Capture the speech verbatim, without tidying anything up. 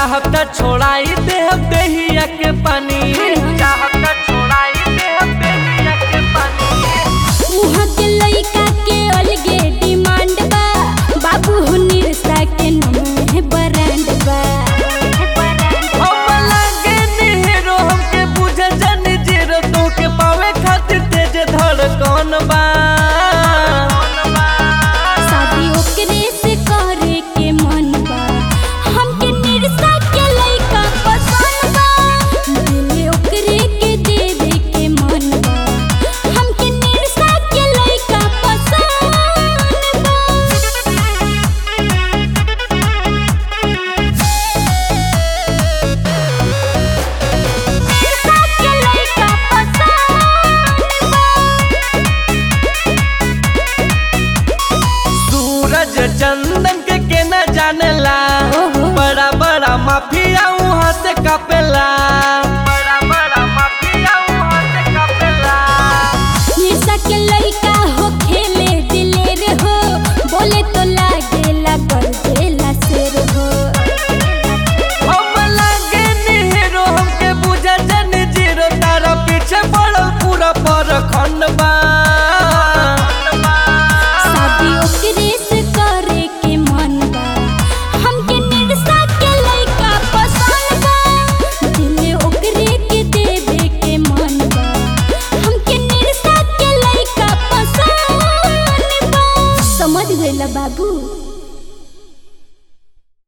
चाहब त छोड़ाई देहब देहिया के पानी चाहब त छोड़ाई देहब देहिया के पानी। उहाँ के लइका के अलगे डिमांड बा, बाबू हो निरसा के नाम है ब्रांड बा। हम लागे हीरो हमके बुझे जन जीरो तो के पावे खातिर तेज धड़कन बा। शादी ओकरे से करे के मन बा, हमके निरसा के लइका पसंद बा। दिल ओकरे के देवे के मन बा, हमके निरसा के लइका पसंद बा। निरसा के लइका पसंद बा। सूरज चंदन के के न जानेला, बड़ा बड़ा माफिया वहाँ से कपेला। बड़ा बड़ा माफिया वहाँ से कपेला। निरसा के लइका हो खेले दिलेर हो, बोले तो लागेला कर देला शेर हो। हम लागे हीरो हमके बुझे जन जीरो तारा पीछे पड़ल पूरा परखंड बा। शादी ओकरे से करे के मन बा, हमके निरसा के लइका पसंद बा। दिल ओकरे के देवे के मन बा, हमके निरसा के लइका पसंद बा। समझ गइला बाबू।